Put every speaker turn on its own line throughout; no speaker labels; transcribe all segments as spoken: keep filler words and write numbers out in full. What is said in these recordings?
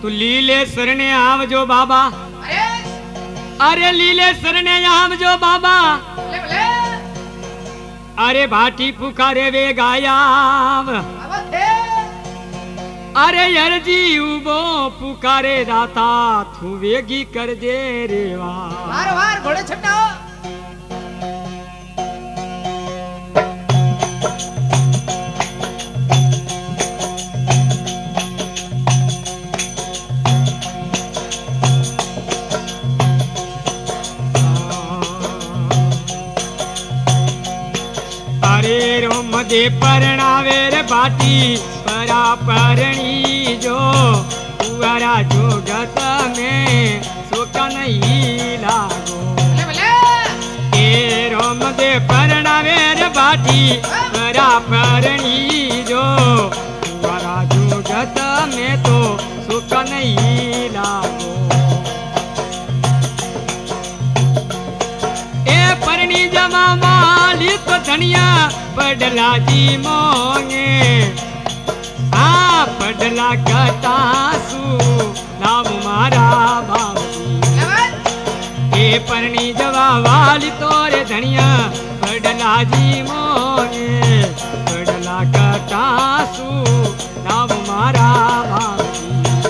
तू लीले सरने आवजो बाबा। अरे लीले सरने आवजो बाबा। अरे भाटी पुकारे वे गायाव। अरे यरजी उबो पुकारे दाता तू वेगी कर दे रेवा।
वार वार घोड़े छटाओ।
दे परणावे रे बाटी परा परणी जो पुआरा जोगत में सुख नहीं लागो। ए रोम दे परणावे रे बाटी परा परणी जो पुआरा जोगत में तो सुख नहीं लागो। ए परणी जमा माली तो धनिया पडला जी मोंगे आ पडला कटासू नाम मारा बाबू। ए परणी जवा वाली तोरे धनिया पडला जी मोंगे पडला कटासू नाम मारा बाबू।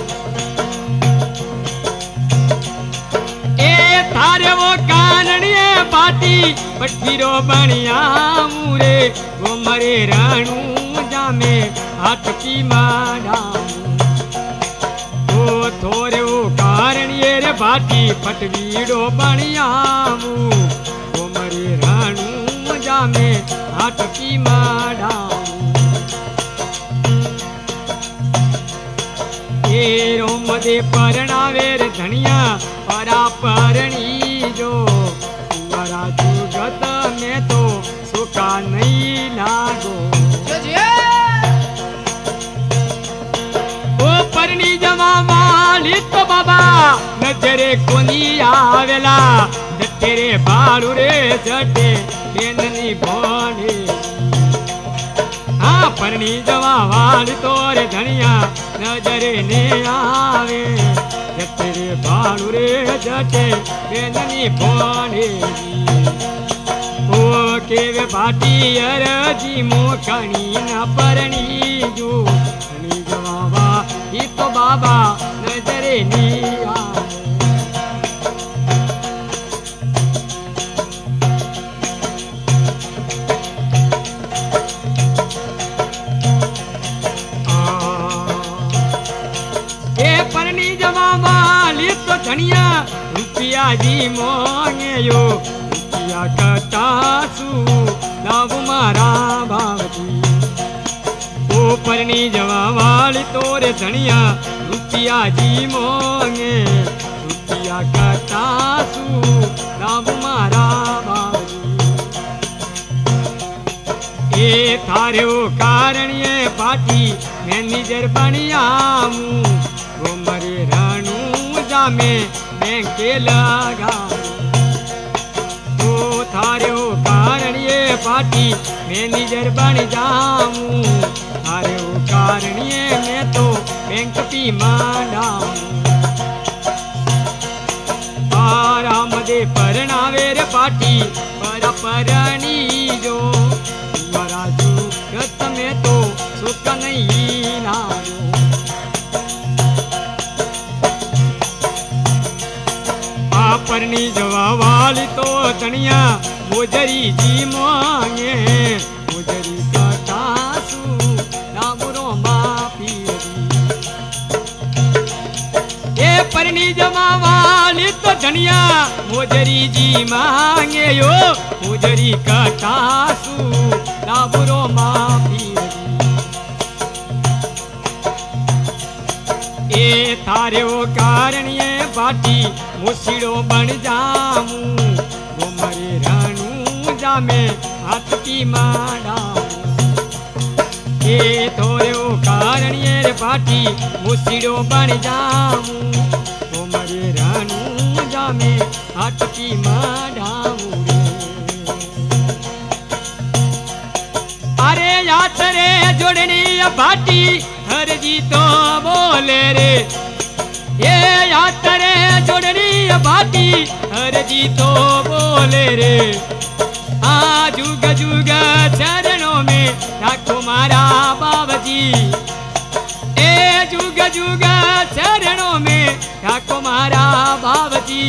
ए थारे वो कानड़िए बाटी पट्टीरो बनिया मुरे वो मरे राणू जामे हाथ की माडामू। ओ थोरे वो कारण ये रे बाटी पटवीड़ो बनिया मू वो मरे राणू जामे हाथ की माडामू। ए रोम दे परणावे रे धनिया परा परणी जो पुआरा जुगत में तो सुखा नहीं लागो। ओ परणी जमा वाली तो बाबा नजरे कोनी आवेला तेरे बाळू रे जटे बेननी भोने। हाँ परणी जमा वाली तोरे धनिया नजरे ने आवे तेरे बाळू रे जटे बेननी भोने। ओ केवे भाटी अरजी मोखणी न परणी जो धनी जवाबा ही तो बाबा नजरे नी आवे। परणी जवाबा ली तो धनिया रुपया जी मोंगे यो रुपया कटासू नाव मारा बाबजी। ओ परणी जवाबा ली तोरे धनिया रुपया जी मोंगे रुपया कटासू नाव मारा बाबजी। ए थारे ओ कारण ये बाटी मैं निजर बनिया मू वो मरे राणू जामे बैंके लगा। तो थारे ओ कारण ये पाटी मैं निजर बन जाऊं थारे ओ कारण ये मैं तो बैंक पी मांडाऊं। आराम दे परणावे रे पाटी पर परणी जो मरा जो रत में तो सुख नहीं लागो। परणी जवा वाली तो धनिया मोजरी जी मांगे मोजरी कटासू नामरो माफी। ए परणी जवा वाली तो धनिया मोजरी जी मांगे यो मोजरी कटासू नामरो माफी। ए थारे वो कारण ये बाटी मुसीड़ो बन जामू वो मरे राणू जामे हाथ की माडामू। ए थोरे वो कारण ये रे बाटी मुसीड़ो बन जामू वो मरे राणू जामे हाथ की माडामू। अरे याद रे जोड़नी बाटी हर जी तो बोले रे करे जोड़नी भाटी हरजी तो बोले रे आ जुग जुग चरणों में राखो मारा बाबजी ए जुग जुग चरणों में राखो मारा बाबजी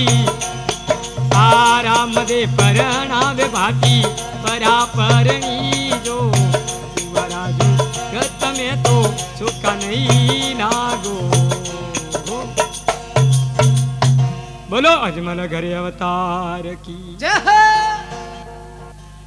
आराम दे परणावे भाटी परा परणी जो राजू गत में तो सुखा नहीं लागो। बोलो अजमल घरे अवतार की
जय।